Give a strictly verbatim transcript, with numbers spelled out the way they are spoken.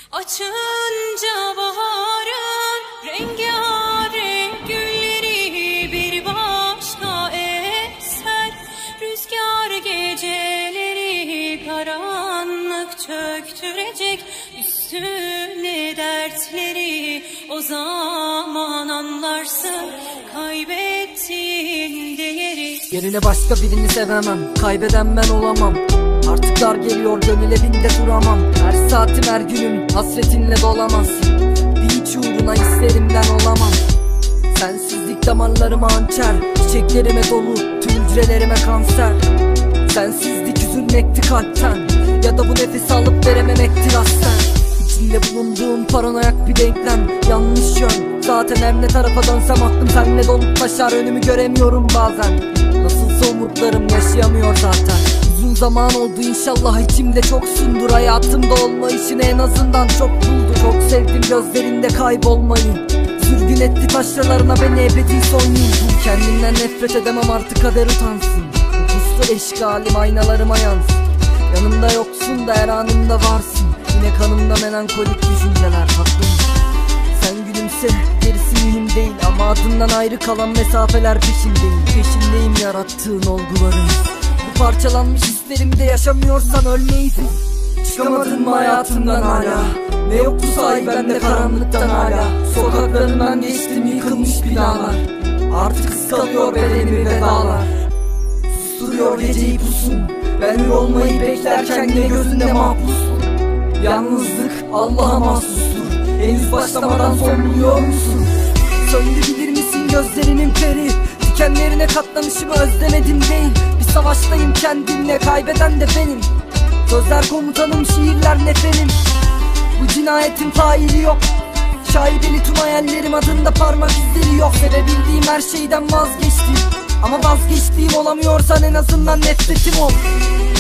Açınca baharın rengarenk gülleri bir başka eser. Rüzgar geceleri karanlık çöktürecek üstüne dertleri. O zaman anlarsın kaybettiğin değeri. Yerine başka birini sevemem, kaybeden ben olamam. Artık dar geliyor, gönül evinde duramam. Her saatim her günüm hasretinle dolamaz. Bir hiç uğruna hislerimden olamam. Sensizlik damarlarıma hançer, çiçeklerime dolu, tüm hücrelerime kanser. Sensizlik üzülmekti kalpten, ya da bu nefes alıp verememektir aslen. İçinde bulunduğum paranoyak bir denklem, yanlış yön. Zaten her ne tarafa dönsem aklım seninle dolup taşar. Önümü göremiyorum bazen, nasılsa umutlarım yaşayamıyor zaten. Uzun zaman oldu, inşallah içimde çoksundur. Hayatımda olmayışını en azından çok buldu. Çok sevdim gözlerinde kaybolmayı, sürgün etti taşralarına beni ebedi son yıl. Kendimden nefret edemem, artık kader utansın. Puslu eşgalim aynalarıma yansın. Yanımda yoksun da her anımda varsın. Yine kanımda melankolik düşünceler tatlım. Sen gülümse, gerisi mühim değil. Ama adından ayrı kalan mesafeler peşindeyim. Peşindeyim yarattığın olguların. Bu parçalanmış hislerimde yaşamıyorsan ölmeydin. Çıkamadın mı hayatımdan hala? Ne yoktu sahi bende karanlıktan hala? Sokaklarından geçtim yıkılmış binalar. Artık ıskalıyor bedenimi vedalar. Susturuyor geceyi pusun. Ben hür olmayı beklerken yine gözünde mahpussun. Yalnızlık Allah'a mahsustur. Henüz başlamadan son buluyor musun? Söndürebilir misin gözlerinin feri? Dikenlerine katlanışımı özlemedim değil. Bir savaştayım kendimle, kaybeden de benim. Sözler komutanım, şiirler neferim. Bu cinayetin faili yok. Şaibeli tüm hayallerim, adında parmak izleri yok. Sevebildiğim her şeyden vazgeçtim, ama vazgeçtiğim olamıyorsan en azından nefretim ol.